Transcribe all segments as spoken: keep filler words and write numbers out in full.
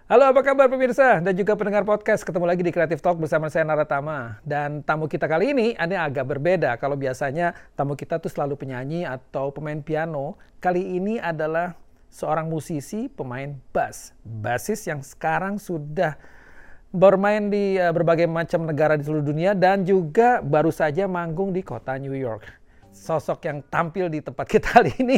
Halo, apa kabar pemirsa dan juga pendengar podcast? Ketemu lagi di Creative Talk bersama saya Naratama. Dan tamu kita kali ini ini agak berbeda. Kalau biasanya tamu kita tuh selalu penyanyi atau pemain piano. Kali ini adalah seorang musisi, pemain bass. Bassis yang sekarang sudah bermain di uh, berbagai macam negara di seluruh dunia dan juga baru saja manggung di kota New York. Sosok yang tampil di tempat kita kali ini,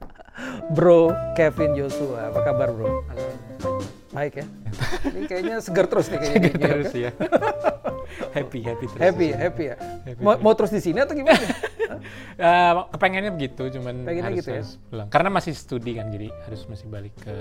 Bro Kevin Joshua. Apa kabar, Bro? Halo. Baik ya. Ini kayaknya segar terus nih kayaknya. Segar terus ya. happy, happy terus. Happy, happy ya. Happy mau, terus. mau terus di sini atau gimana? uh, kepengennya begitu, cuman Pengennya harus, gitu ya? harus pulang. Karena masih studi kan, jadi harus masih balik ke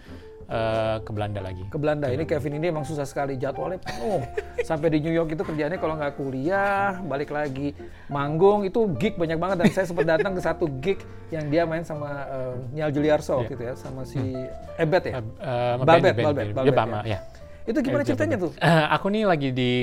uh, ke Belanda lagi. Ke Belanda. Ini Kevin ini emang susah sekali, jadwalnya penuh. Sampai di New York itu kerjaannya kalau nggak kuliah, balik lagi manggung, itu gig banyak banget. Dan saya sempat datang ke satu gig yang dia main sama uh, Niall Juliarso yeah. gitu ya, sama si hmm. Ebet ya? Uh, uh, Balbet, band, Balbet, band, Balbet, Bama, ya. ya. Itu gimana ceritanya tuh? Uh, aku nih lagi di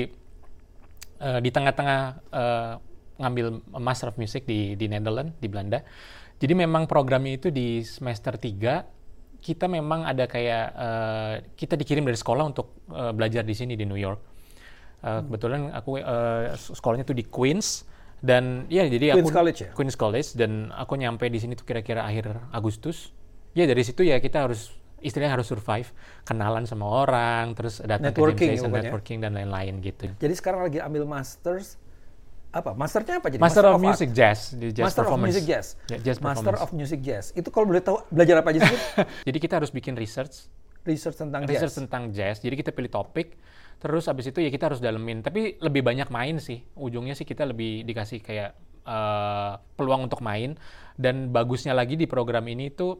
uh, di tengah-tengah uh, ngambil Master of Music di di Netherlands, di Belanda. Jadi memang programnya itu di semester tiga kita memang ada kayak uh, kita dikirim dari sekolah untuk uh, belajar di sini di New York. Uh, hmm. Kebetulan aku uh, sekolahnya tuh di Queens dan ya jadi Queens aku College ya? Queens College dan aku nyampe di sini tuh kira-kira akhir Agustus. Ya dari situ ya kita harus istilahnya harus survive, kenalan sama orang, terus datang networking, ke jam session, ya, networking dan lain-lain gitu. Jadi sekarang lagi ambil masters apa? Masternya apa jadi? Master, Master of, of Music Jazz, di Jazz Master Performance. of Music Jazz. Ya, jazz Master of Music Jazz. Itu kalau boleh tahu belajar apa aja sih? Jadi kita harus bikin research, research tentang research jazz. tentang jazz. Jadi kita pilih topik, terus abis itu ya kita harus dalemin. Tapi lebih banyak main sih. Ujungnya sih kita lebih dikasih kayak uh, peluang untuk main. Dan bagusnya lagi di program ini tuh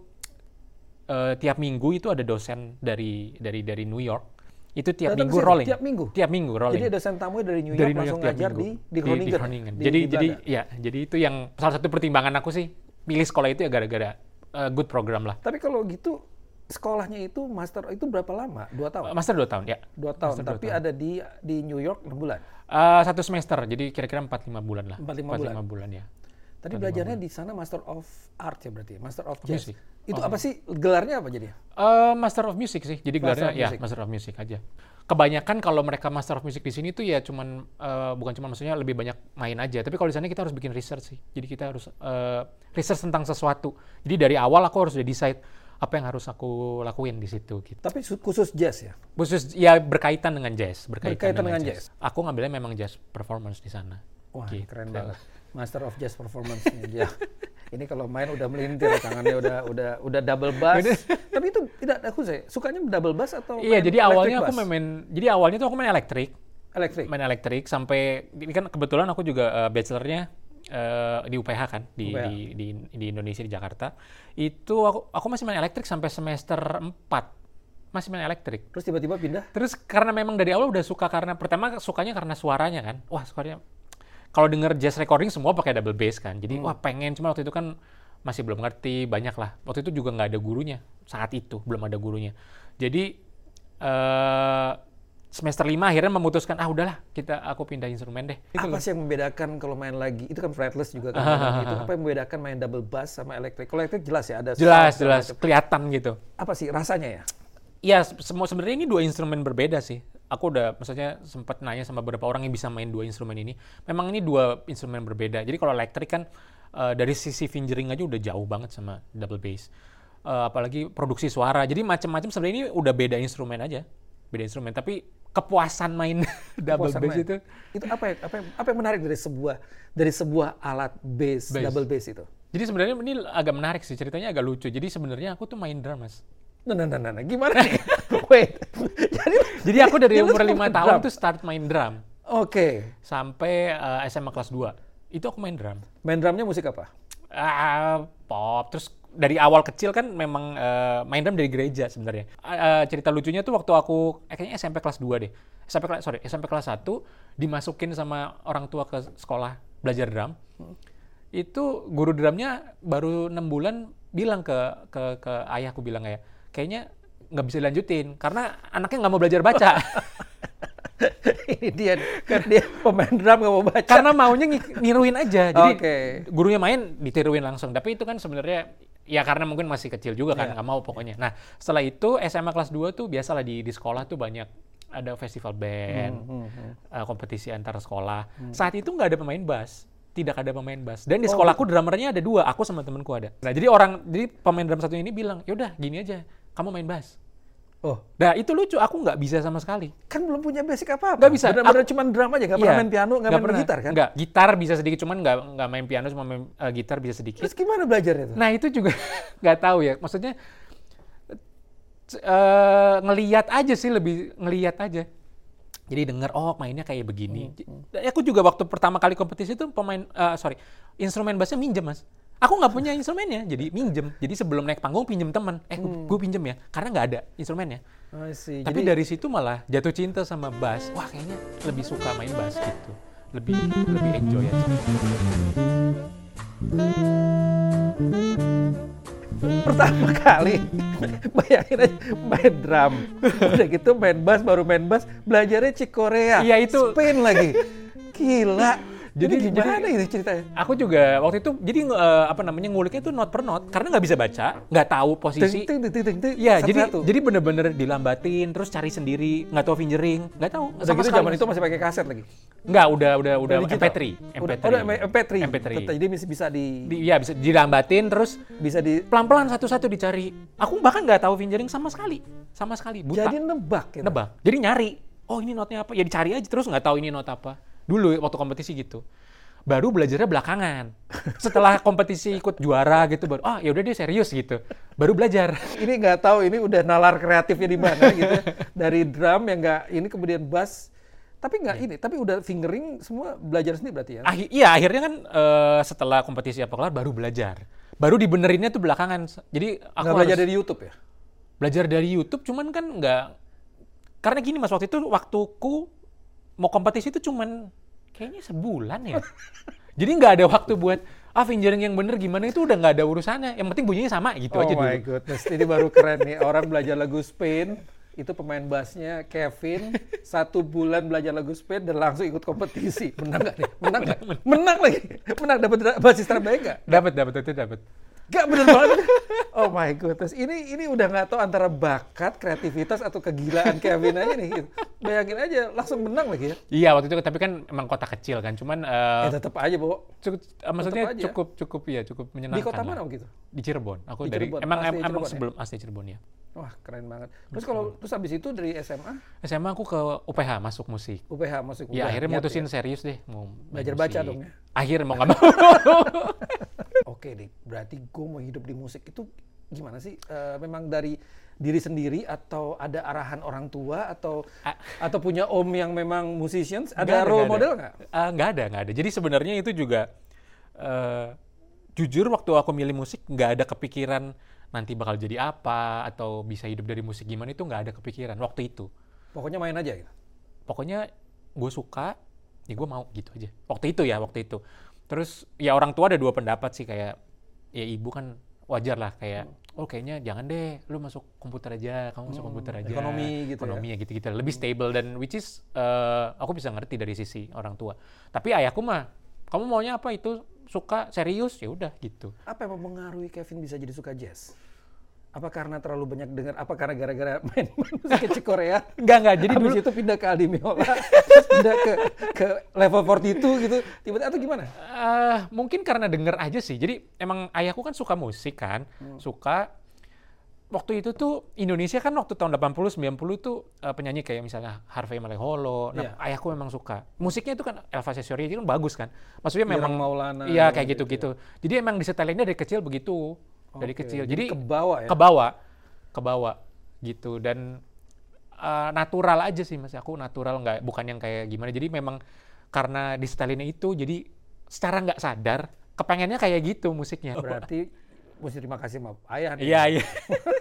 uh, tiap minggu itu ada dosen dari dari dari New York. Itu tiap Datang minggu sini, rolling. Tiap minggu. Tiap minggu rolling. Jadi dosen tamu dari New York dari New langsung York ngajar di di Groningen. Di, di Groningen. Di, jadi di jadi ya, jadi itu yang salah satu pertimbangan aku sih pilih sekolah itu ya gara-gara uh, good program lah. Tapi kalau gitu sekolahnya itu master itu berapa lama? Dua tahun? Master dua tahun ya. Dua tahun, Master tapi dua tahun. ada di di New York enam bulan? Uh, satu semester, jadi kira-kira empat lima bulan lah. Empat lima bulan. bulan ya. Tadi belajarnya di sana Master of Art ya berarti, Master of Jazz. Music. Itu Oh. apa sih gelarnya apa jadi? Uh, Master of Music sih, jadi Master gelarnya of ya Music. Master of Music aja. Kebanyakan kalau mereka Master of Music di sini tuh ya cuman uh, bukan cuma maksudnya lebih banyak main aja, tapi kalau di sana kita harus bikin research sih. Jadi kita harus uh, research tentang sesuatu. Jadi dari awal aku harus udah decide apa yang harus aku lakuin di situ gitu. Tapi khusus jazz ya? Khusus ya berkaitan dengan jazz, berkaitan, Berkaitan dengan, dengan jazz. Aku ngambilnya memang jazz performance di sana. Wah, Gitu. keren banget. Master of Jazz Performance-nya dia. Ini kalau main udah melintir, tangannya udah udah udah double bass. Tapi itu tidak aku saya sukanya double bass atau Iya, main jadi electric awalnya aku bass? main jadi awalnya tuh aku main elektrik. Elektrik. Main elektrik sampai ini kan kebetulan aku juga uh, bachelornya uh, di U P H kan di, U P H. di di di Indonesia di Jakarta. Itu aku aku masih main elektrik sampai semester empat. Masih main elektrik. Terus tiba-tiba pindah? Terus karena memang dari awal udah suka karena pertama sukanya karena suaranya kan. Wah, suaranya kalau denger jazz recording semua pakai double bass kan. Jadi hmm. wah pengen, cuma waktu itu kan masih belum ngerti, banyak lah. Waktu itu juga nggak ada gurunya. Saat itu belum ada gurunya. Jadi uh, semester lima akhirnya memutuskan, ah udahlah kita aku pindah instrumen deh. Apa sih yang membedakan kalau main lagi? Itu kan fretless juga kan. Itu apa yang membedakan main double bass sama elektrik? Kalau elektrik jelas ya ada Jelas, sound, jelas. macam. Kelihatan gitu. Apa sih rasanya ya? Iya, semua sebenarnya ini dua instrumen berbeda sih. Aku udah maksudnya sempat nanya sama beberapa orang yang bisa main dua instrumen ini. Memang ini dua instrumen berbeda. Jadi kalau elektrik kan uh, dari sisi fingering aja udah jauh banget sama double bass. Uh, apalagi produksi suara. Jadi macam-macam sebenarnya ini udah beda instrumen aja. Beda instrumen, tapi kepuasan main double Kepuasan bass main. itu Itu apa yang, apa yang, apa yang menarik dari sebuah dari sebuah alat bass, Bass. double bass itu? Jadi sebenarnya ini agak menarik sih, ceritanya agak lucu. Jadi sebenarnya aku tuh main drum, Mas. Nah, nah, nah, nah, gimana nih? Wait. Jadi, Jadi aku dari Jadi lu umur suka lima main tahun drum? tuh start main drum. Oke. Sampai uh, S M A kelas dua. Itu aku main drum. Main drumnya musik apa? Ah, pop. Terus dari awal kecil kan memang uh, main drum dari gereja sebenarnya. Uh, uh, cerita lucunya tuh waktu aku eh, kayaknya S M P kelas dua deh. S M P kelas sorry, S M P kelas satu dimasukin sama orang tua ke sekolah belajar drum. Hmm. Itu guru drumnya baru enam bulan bilang ke ke ke ayahku bilang kayak kayaknya nggak bisa dilanjutin karena anaknya nggak mau belajar baca. Ini dia, kan dia pemain drum nggak mau baca. Karena maunya ng- niruin aja. Jadi Oke. gurunya main ditiruin langsung. Tapi itu kan sebenarnya Ya karena mungkin masih kecil juga kan, Iya. nggak mau pokoknya. Nah setelah itu S M A kelas dua tuh biasalah di di sekolah tuh banyak ada festival band, Hmm, hmm, hmm. uh, kompetisi antar sekolah. Saat itu nggak ada pemain bass, tidak ada pemain bass. Dan di Oh, sekolahku drummernya ada dua, aku sama temanku ada. Nah jadi orang, jadi pemain drum satu ini bilang, yaudah gini aja, kamu main bass. Oh, Nah itu lucu, aku nggak bisa sama sekali. kan belum punya basic apa-apa. Nggak bisa. Benar-benar cuma drum aja, nggak pernah Iya, main piano, nggak main pernah. gitar kan? Nggak, gitar bisa sedikit, cuman nggak nggak main piano, cuma main uh, gitar bisa sedikit. Terus gimana belajarnya tuh? Nah itu juga nggak tahu ya, maksudnya uh, ngeliat aja sih, lebih ngeliat aja. Jadi denger, oh mainnya kayak begini. Hmm, Hmm. Aku juga waktu pertama kali kompetisi itu pemain, uh, sorry, instrumen bassnya minjem mas. Aku nggak punya instrumennya, jadi minjem. Jadi sebelum naik panggung pinjem teman. Eh, Hmm. gue pinjem ya, karena nggak ada instrumennya. I see. Tapi Jadi dari situ malah jatuh cinta sama bass. Wah kayaknya lebih suka main bass gitu. Lebih lebih enjoy aja. pertama kali bayangin aja main drum, udah gitu main bass, baru main bass, belajarnya Chick Corea, Iya, itu. Spain lagi, gila. Jadi, Jadi- gimana itu ceritanya? Aku juga waktu itu jadi eh, apa namanya nguliknya tuh not per not karena nggak bisa baca, nggak tahu posisi. Ting, ting, ting, ting, ting, Iya, jadi satu-satu. jadi bener-bener dilambatin, terus cari sendiri, nggak tahu fingering, nggak tahu. Udah sama gitu sekali. zaman itu masih pakai kaset lagi. Nggak, udah udah udah M P digital? tiga, M P Udah, tiga. udah M P tiga. M P tiga. Tetap, jadi bisa bisa di, Di- Iya bisa dilambatin, terus bisa di pelan-pelan satu-satu dicari. Aku bahkan nggak tahu fingering sama sekali, sama sekali buta. jadi nebak gitu. Nebak. Jadi nyari. Oh ini notnya apa? Ya dicari aja terus nggak tahu ini not apa. Dulu waktu kompetisi gitu. Baru belajarnya belakangan. Setelah kompetisi ikut juara gitu baru ah ya udah dia serius gitu. Baru belajar. Ini nggak tahu ini udah nalar kreatifnya di mana gitu. Dari drum yang nggak ini kemudian bass. Tapi nggak ini, tapi udah fingering semua belajar sendiri berarti ya. Akhir, iya akhirnya kan eh, setelah kompetisi apa kelar baru belajar. Baru dibenerinnya tuh belakangan. Jadi aku Nggak belajar harus dari YouTube ya. belajar dari YouTube cuman kan nggak karena gini mas waktu itu waktuku mau kompetisi itu cuman kayaknya sebulan ya. Jadi nggak ada waktu buat ah fingering yang bener gimana itu udah nggak ada urusannya. Yang penting bunyinya sama gitu Oh aja dulu. my goodness, ini baru keren nih. Orang belajar lagu Spain, itu pemain bassnya Kevin, satu bulan belajar lagu Spain dan langsung ikut kompetisi. Menang nggak nih? Menang nggak? Menang lagi. Menang, dapat dra- basis terbaik nggak? Dapat dapat itu dapat. Gak bener banget. Oh my goodness, ini ini udah nggak tahu antara bakat, kreativitas atau kegilaan Kevin aja nih. Gitu. Bayangin aja, langsung menang lagi ya. Iya waktu itu tapi kan emang kota kecil kan cuman eh, Ya tetap aja, Bo. cukup eh, maksudnya aja. cukup cukup ya cukup menyenangkan. Di kota lah. mana begitu? Di Cirebon. Aku Di dari Cirebon, emang asli em- emang Cirebon ya? sebelum asli Cirebon ya. Wah, keren banget. Terus kalau terus habis itu dari S M A, S M A aku ke U P H masuk musik. U P H masuk. Ya udah akhirnya niat mutusin ya. serius deh mau main Belajar baca musik. dong ya? Akhirnya mau nggak mau. Oke deh, berarti gue mau hidup di musik itu gimana sih? Eh, memang dari diri sendiri atau ada arahan orang tua atau A- atau punya om yang memang musicians? Nggak Ada role nggak model nggak? Eh, nggak ada, nggak ada. Jadi sebenarnya itu juga eh, jujur waktu aku milih musik nggak ada kepikiran nanti bakal jadi apa atau bisa hidup dari musik gimana itu nggak ada kepikiran waktu itu. Pokoknya main aja gitu. Pokoknya gue suka, ya gue mau gitu aja. Waktu itu ya, waktu itu. Terus ya orang tua ada dua pendapat sih kayak ya ibu kan wajar lah kayak oh kayaknya jangan deh lu masuk komputer aja, kamu masuk Hmm, komputer aja. ekonomi gitu ya. Ekonomi ya gitu-gitu lebih stable dan which is eh, aku bisa ngerti dari sisi orang tua. Tapi ayahku mah kamu maunya apa itu suka serius ya udah gitu. Apa yang mempengaruhi Kevin bisa jadi suka jazz? Apa karena terlalu banyak dengar? Apa karena gara-gara main musik kecil Korea? Enggak enggak jadi Habis dulu itu pindah ke Aldi Meola, terus pindah ke ke level empat puluh dua gitu. Tiba-tiba atau gimana? eh, mungkin karena denger aja sih. Jadi emang ayahku kan suka musik kan, suka. Waktu itu tuh Indonesia kan waktu tahun delapan puluh sembilan puluh tuh eh, penyanyi kayak misalnya Harvey Maleholo. Nah, Iya. ayahku memang suka. Musiknya itu kan Elva Sesori itu kan bagus kan. Maksudnya Irang memang Maulana, iya gitu kayak gitu-gitu. Jadi emang disetelinnya dari kecil begitu. Dari Oke, kecil. jadi Jadi kebawa ya? Kebawa. Kebawa gitu dan eh, natural aja sih Mas. Aku natural nggak bukan yang kayak gimana. Jadi memang karena disetelinnya itu jadi secara nggak sadar kepengennya kayak gitu musiknya. Berarti mesti terima kasih sama ayah nih. Iya, iya.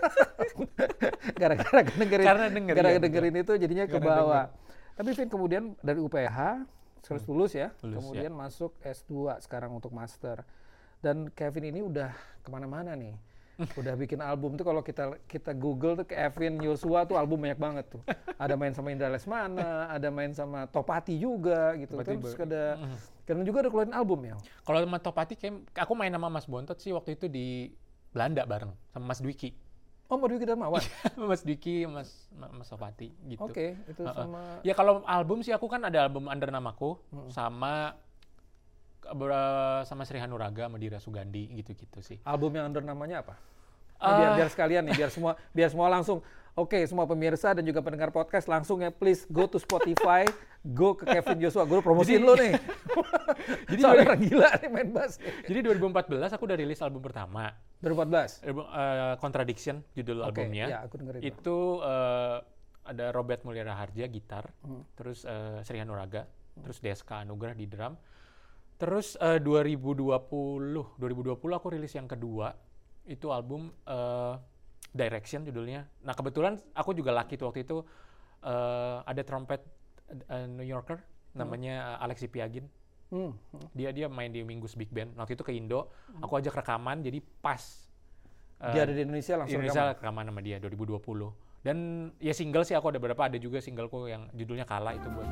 Gara-gara dengerin, Karena denger, gara-gara iya, dengerin itu jadinya ke Karena bawah. Tapi Vin kemudian dari U P H, terus lulus ya, Lulus, kemudian masuk S dua sekarang untuk master. Dan Kevin ini udah kemana-mana nih. Udah bikin album tuh kalau kita kita Google tuh Kevin Joshua tuh album banyak banget tuh. Ada main sama Indra Lesmana, ada main sama Topati juga gitu Topati kan. Terus ada, dan juga ada keluarin album ya. Kalau sama Topati kayak aku main sama Mas Bontot sih waktu itu di Belanda bareng sama Mas Dwiki. Oh, Mas Dwiki Darmawan. Mas Dwiki, Mas Mas Sopati gitu. Oke, okay, itu uh-uh. sama. Ya kalau album sih aku kan ada album under namaku hmm. sama sama Sri Hanuraga sama Dira Sugandi gitu-gitu sih. Album yang under namanya apa? Uh, biar biar sekalian nih, biar semua biar semua langsung. Oke, okay, semua pemirsa dan juga pendengar podcast langsung ya please go to Spotify, go ke Kevin Joshua. Gue promosiin lo nih. Jadi soalnya orang gila nih main bass. Jadi dua ribu empat belas aku udah rilis album pertama. dua ribu empat belas? Uh, Contradiction judul okay, albumnya. Ya, aku dengerin itu. Itu uh, ada Robert Mulyana Harja gitar, hmm. terus uh, Sri Hanuraga, hmm. terus Deska Anugrah di drum. Terus uh, dua ribu dua puluh aku rilis yang kedua. Itu album uh, Direction judulnya. Nah kebetulan aku juga lucky tuh waktu itu uh, ada trompet uh, New Yorker namanya hmm. Alexi Piagin. Hmm. Hmm. Dia dia main di Mingus Big Band. Waktu itu ke Indo, hmm. aku ajak rekaman jadi pas. Uh, dia ada di Indonesia langsung Indonesia rekaman. rekaman sama dia dua ribu dua puluh. Dan ya single sih aku ada beberapa, ada juga singleku yang judulnya Kala itu buat.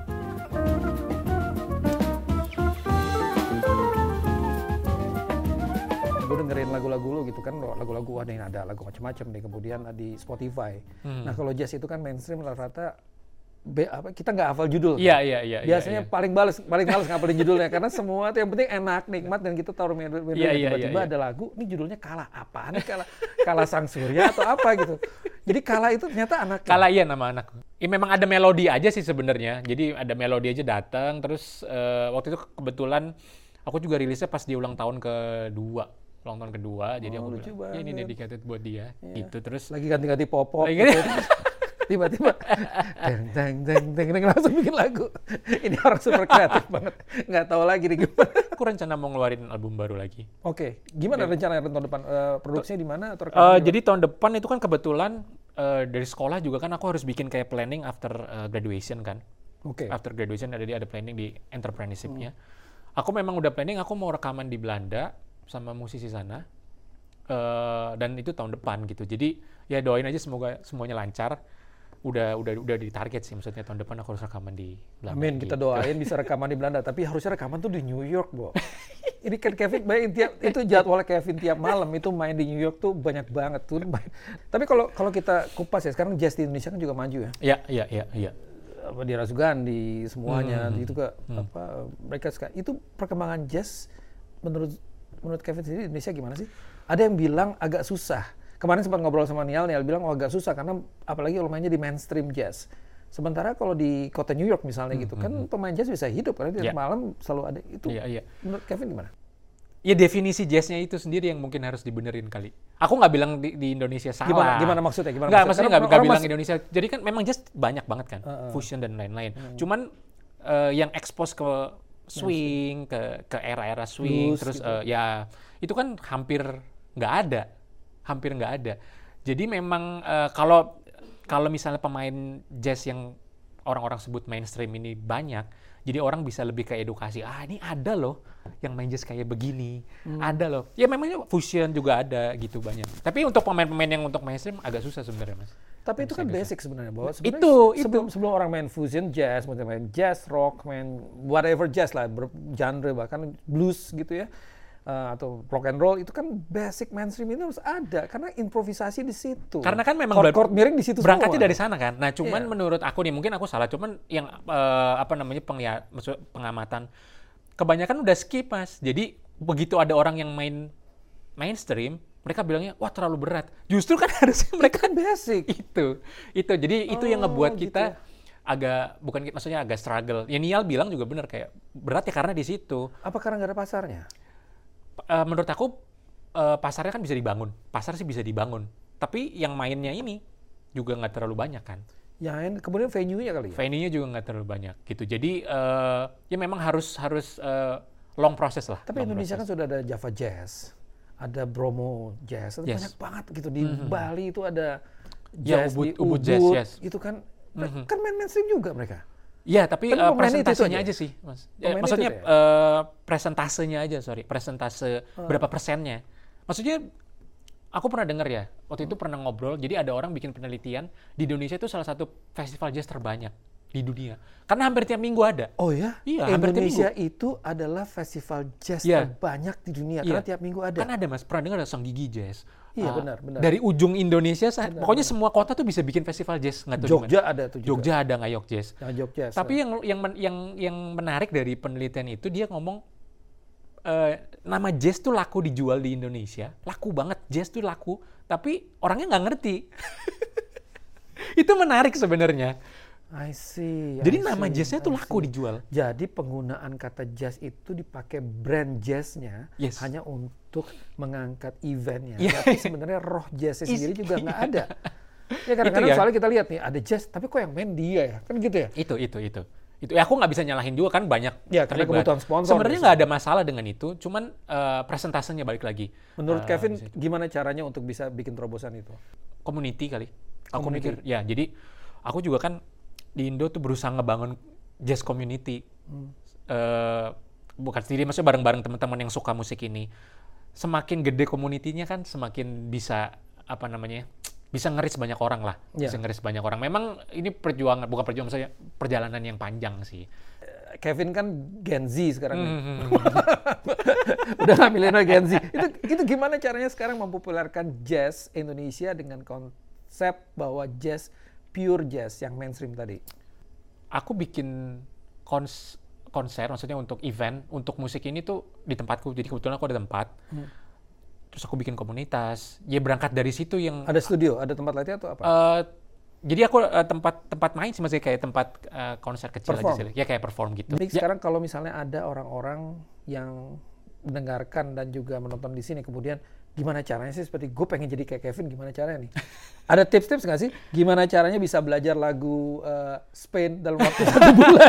Gue dengerin lagu-lagu lu gitu kan, lagu-lagu ada yang ada lagu macam-macam nih kemudian di Spotify. Hmm. Nah kalau jazz itu kan mainstream rata-rata be, apa kita nggak hafal judul. Iya iya iya. Biasanya ya, ya. paling balas paling males ngapalin judulnya karena semua itu yang penting enak, nikmat dan kita tahu melodi. Ya, ya, tiba-tiba ya, ya. ada lagu, ini judulnya Kala apa nih Kala Kala Sang Surya atau apa gitu. Jadi Kala itu ternyata anak. Kala iya nama anakku. Ya, memang ada melodi aja sih sebenarnya. Jadi ada melodi aja datang terus uh, waktu itu kebetulan aku juga rilisnya pas di ulang tahun kedua. ulang tahun kedua, oh, jadi aku bilang, ya ini dedicated buat dia, yeah. gitu terus. Lagi ganti-ganti popok, gitu. Tiba-tiba, teng teng teng teng teng langsung bikin lagu. Ini orang super kreatif banget, nggak tahu lagi nih gimana. Aku rencana mau ngeluarin album baru lagi. Oke, okay. Gimana ya. Rencana tahun depan? Uh, produksinya di mana? Uh, jadi tahun depan itu kan kebetulan uh, dari sekolah juga kan aku harus bikin kayak planning after uh, graduation kan. Oke. Okay. After graduation ada ada planning di entrepreneurship-nya. Hmm. Aku memang udah planning, aku mau rekaman di Belanda sama musisi sana uh, dan itu tahun depan gitu. Jadi ya doain aja semoga semuanya lancar. Udah udah udah ditarget sih, maksudnya tahun depan aku harus rekaman di Belanda. Amin, kita gitu. doain bisa rekaman di Belanda, tapi harusnya rekaman tuh di New York, Bo. Ini kan Kevin bayangin tiap itu jadwal Kevin tiap malam itu main di New York tuh banyak banget tuh main. Tapi kalau kalau kita kupas ya, sekarang jazz di Indonesia kan juga maju ya. Iya, iya, iya, iya. Apa Dira Sugandi semuanya hmm. itu ke hmm. apa mereka sekarang itu perkembangan jazz menurut Menurut Kevin sendiri Indonesia gimana sih? Ada yang bilang agak susah. Kemarin sempat ngobrol sama Nial, Nial bilang oh agak susah karena apalagi kalau mainnya di mainstream jazz. Sementara kalau di kota New York misalnya hmm, gitu hmm, kan hmm. pemain jazz bisa hidup karena tiap yeah. malam selalu ada itu. Yeah, yeah. Menurut Kevin gimana? Ya definisi jazznya itu sendiri yang mungkin harus dibenerin kali. Aku nggak bilang di, di Indonesia salah. Gimana, gimana maksudnya? Gimana nggak, maksudnya maksudnya nggak bilang mas... Indonesia. Jadi kan memang jazz banyak banget kan, uh, uh. fusion dan lain-lain. Hmm. Cuman uh, yang expose ke swing, ke ke era-era swing, blues, terus gitu. uh, ya itu kan hampir nggak ada, hampir nggak ada. Jadi memang uh, kalau kalau misalnya pemain jazz yang orang-orang sebut mainstream ini banyak, jadi orang bisa lebih ke edukasi. Ah ini ada loh yang main jazz kayak begini, hmm. ada loh. Ya memangnya fusion juga ada gitu banyak. Tapi untuk pemain-pemain yang untuk mainstream agak susah sebenarnya mas. Tapi itu kan basic sebenarnya bahwa sebenarnya itu, sebelum itu. sebelum orang main fusion jazz, main jazz rock, main whatever jazz lah, genre bahkan blues gitu ya, uh, atau rock and roll itu kan basic mainstream ini harus ada karena improvisasi di situ. Karena kan memang chord-chord miring di situ berangkatnya semua. dari sana kan. Nah cuman yeah. menurut aku nih mungkin aku salah, cuman yang uh, apa namanya penglihat, maksud pengamatan kebanyakan udah skip mas. Jadi begitu ada orang yang main mainstream, mereka bilangnya wah terlalu berat. Justru kan harusnya mereka kan basic. Itu, itu. Jadi itu oh, yang ngebuat kita gitu. agak bukan maksudnya agak struggle. Ya Nial bilang juga benar kayak berat ya karena di situ. Apa karena nggak ada pasarnya? Uh, menurut aku uh, pasarnya kan bisa dibangun. Pasar sih bisa dibangun. Tapi yang mainnya ini juga nggak terlalu banyak kan. Ya, kemudian venue-nya kali ya. Venue-nya juga nggak terlalu banyak gitu. Jadi uh, ya memang harus harus uh, long process lah. Tapi Indonesia process. Kan sudah ada Java Jazz. Ada Bromo Jazz, yes. banyak banget gitu di mm-hmm. Bali itu ada jazz, ya, Ubud, di Ubud, Ubud Jazz, yes. itu kan mm-hmm. kan main mainstream juga mereka. Iya, tapi uh, presentasinya aja. aja sih, mas. Ya, maksudnya ya? uh, presentasenya aja, sorry, presentase uh. berapa persennya. Maksudnya aku pernah dengar ya, waktu itu pernah ngobrol. Jadi ada orang bikin penelitian di Indonesia itu salah satu festival jazz terbanyak di di dunia. Karena hampir tiap minggu ada. Oh ya? Iya, hampir tiap Indonesia minggu. itu adalah festival jazz Iya. terbanyak di dunia Iya. karena tiap minggu ada. Kan ada Mas, pernah dengar ada Sang Gigi Jazz. Iya, Ah, benar, benar. Dari ujung Indonesia, sa- Benar, pokoknya benar. semua kota tuh bisa bikin festival jazz. Nggak tahu di Jogja mana. ada tuh juga. Jogja ada Ngayok Jazz. Nah, Jogja. Tapi yang yang men- yang yang menarik dari penelitian itu dia ngomong eh, nama jazz tuh laku dijual di Indonesia, laku banget, jazz tuh laku, tapi orangnya nggak ngerti. Itu menarik sebenarnya. I see. Jadi I nama see, jazznya tuh I laku see. dijual. Jadi penggunaan kata jazz itu dipakai brand jazznya Yes. hanya untuk mengangkat eventnya. Iya. Tapi sebenarnya roh jazznya Is- sendiri juga nggak iya. ada. Ya kadang-kadang Itu ya. soalnya kita lihat nih ada jazz, tapi kok yang main dia ya? Kan gitu ya? Itu itu itu. Itu ya aku nggak bisa nyalahin juga kan banyak. Ya, karena terlibat. kebutuhan sponsor Sebenarnya biasanya. nggak ada masalah dengan itu, cuman eh, presentasenya balik lagi. Menurut Eh, Kevin, di situ. gimana caranya untuk bisa bikin terobosan itu? Community kali. Aku Community. mikir, ya jadi aku juga kan di Indo tuh berusaha ngebangun jazz community. Hmm. Eh, bukan sendiri, maksudnya bareng-bareng teman-teman yang suka musik ini. Semakin gede community-nya kan semakin bisa apa namanya? Bisa ngeris banyak orang lah. Ya. Bisa ngeris banyak orang. Memang ini perjuangan, bukan perjuangan, maksudnya perjalanan yang panjang sih. Kevin kan Gen Z sekarang. nih. Hmm. Udah nggak milenial Gen Z. Itu, itu gimana caranya sekarang mempopulerkan jazz Indonesia dengan konsep bahwa jazz pure jazz yang mainstream tadi? Aku bikin kons konser, maksudnya untuk event, untuk musik ini tuh di tempatku. Jadi kebetulan aku ada tempat. Hmm. Terus aku bikin komunitas. Ya berangkat dari situ yang... Ada studio, ada tempat latihan atau apa? eh, jadi aku eh, tempat tempat main sih masih kayak tempat eh, konser kecil Perform. aja sih. Ya kayak perform gitu. Jadi Ya, sekarang kalau misalnya ada orang-orang yang mendengarkan dan juga menonton di sini, kemudian gimana caranya sih seperti gue pengen jadi kayak Kevin, gimana caranya nih? Ada tips-tips nggak sih? Gimana caranya bisa belajar lagu eh, Spain dalam waktu satu bulan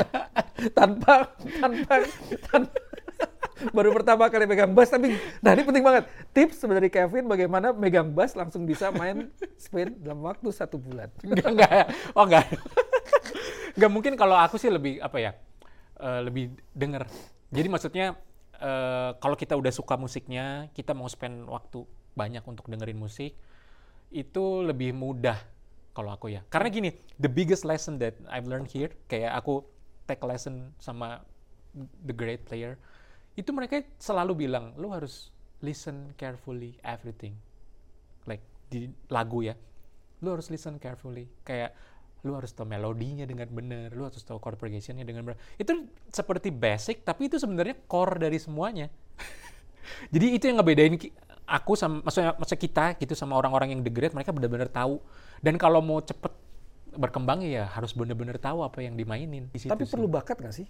tanpa tanpa tanpa baru pertama kali megang bass, tapi nah ini penting banget tips dari Kevin bagaimana megang bass langsung bisa main Spain dalam waktu satu bulan. enggak, enggak. Oh enggak. Enggak, mungkin kalau aku sih lebih apa ya? eh, lebih denger. Jadi maksudnya eh, kalau kita udah suka musiknya, kita mau spend waktu banyak untuk dengerin musik, itu lebih mudah kalau aku ya. Karena gini, the biggest lesson that I've learned here, kayak aku take lesson sama the great player, itu mereka selalu bilang, lu harus listen carefully everything. Like di lagu ya, lu harus listen carefully. Kayak lu harus tahu melodinya dengan benar, lu harus tahu chord progressionnya dengan benar. Itu seperti basic, tapi itu sebenarnya core dari semuanya. Jadi itu yang ngebedain ki- aku sama, maksudnya, maksudnya kita gitu sama orang-orang yang the great, mereka benar-benar tahu. Dan kalau mau cepet berkembang ya harus benar-benar tahu apa yang dimainin. Di situ Tapi sih. perlu bakat nggak sih?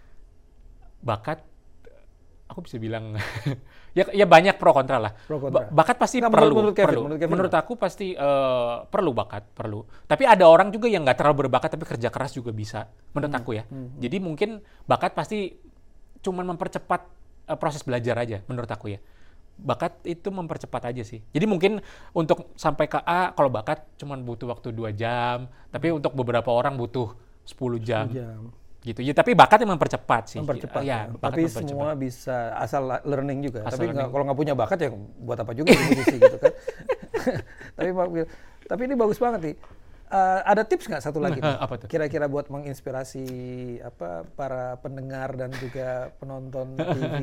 Bakat, aku bisa bilang ya ya banyak pro kontra lah. Pro kontra. Ba- bakat pasti Nggak, menurut- perlu. menurut Kevin, perlu. menurut Kevin Menurut nggak? aku pasti eh, perlu bakat, perlu. Tapi ada orang juga yang nggak terlalu berbakat tapi kerja keras juga bisa. Menurut Hmm, aku ya. Jadi mungkin bakat pasti cuman mempercepat eh, proses belajar aja. Menurut aku ya. Bakat itu mempercepat aja sih. Jadi mungkin untuk sampai ke A, kalau bakat cuman butuh waktu dua jam. Tapi untuk beberapa orang butuh sepuluh jam. Jam. Gitu. Ya, tapi bakat yang mempercepat sih. Mempercepat. Ya, ya. bakat Tapi mempercepat. semua bisa asal la- learning juga. Asal tapi nggak- learning. kalau nggak punya bakat ya buat apa juga di musisi gitu kan. tapi Pak- tapi ini bagus banget nih. Eh, ada tips nggak satu lagi? nih? Apa tuh? Kira-kira buat menginspirasi apa para pendengar dan juga penonton T V.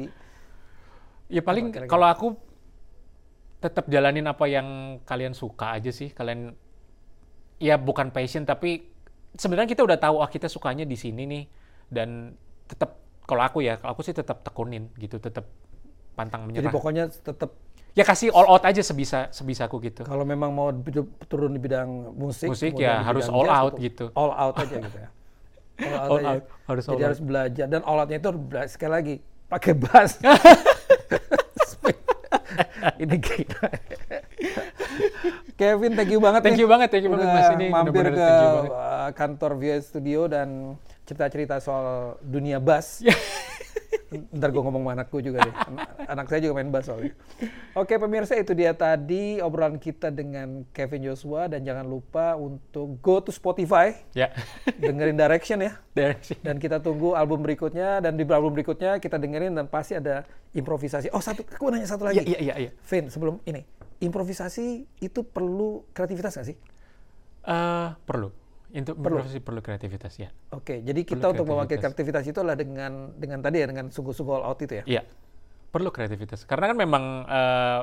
Ya paling Apa kira-kira? kalau aku tetap jalanin apa yang kalian suka aja sih. Kalian ya bukan passion tapi sebenarnya kita udah tahu ah kita sukanya di sini nih, dan tetap kalau aku ya, kalau aku sih tetap tekunin gitu, tetap pantang Jadi menyerah. pokoknya tetap Ya kasih all out aja sebisa sebisaku gitu. kalau memang mau hidup- turun di bidang musik, Musik kemudian ya di harus bidang all jazz, out itu gitu. All out aja gitu ya. All out, All aja. out, harus Jadi all out. harus belajar dan all outnya itu harus bela- sekali lagi pakai bass. Ini gila. Kevin, thank you banget Thank nih. you banget, thank you banget, Udah Mas. Ini mampir bener-bener ke thank you banget. uh, kantor V S Studio dan cerita-cerita soal dunia bass. Ntar gue ngomong sama anakku juga deh. An- Anak saya juga main bass soalnya. Oke pemirsa, itu dia tadi obrolan kita dengan Kevin Joshua. Dan jangan lupa untuk go to Spotify, Ya. dengerin Direction ya. There sih. Dan kita tunggu album berikutnya. Dan di album berikutnya kita dengerin dan pasti ada improvisasi. Oh satu, aku nanya satu lagi. Iya, iya, iya. Vin, sebelum ini. Improvisasi itu perlu kreativitas nggak sih? Eh, perlu. Untuk Perlu. improvisasi perlu kreativitas ya. Oke, jadi kita Perlu untuk memakai kreativitas. kreativitas itu adalah dengan dengan tadi ya, dengan sungguh-sungguh all out itu ya. Iya, perlu kreativitas. Karena kan memang eh,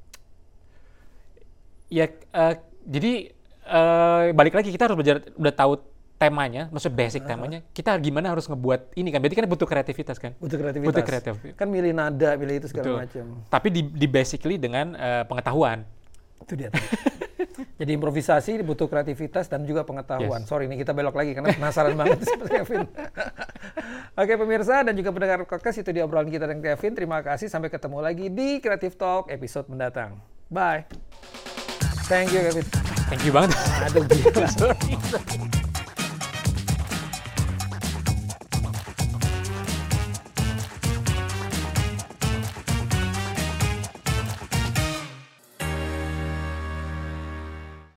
ya eh, jadi eh, balik lagi kita harus belajar, udah tahu temanya, maksudnya basic temanya. Kita gimana harus ngebuat ini kan? Berarti kan butuh kreativitas kan? Butuh kreativitas. Butuh kreatif. Kan milih nada, milih itu segala Betul. macam. Tapi di, di basically dengan eh, pengetahuan. Itu dia. Jadi improvisasi butuh kreativitas dan juga pengetahuan. Yes. Sorry nih kita belok lagi karena penasaran banget sama Kevin. Oke pemirsa dan juga pendengar podcast, itu dia obrolan kita dengan Kevin. Terima kasih, sampai ketemu lagi di Creative Talk episode mendatang. Bye. Thank you Kevin. Thank you banget. Aduh gila.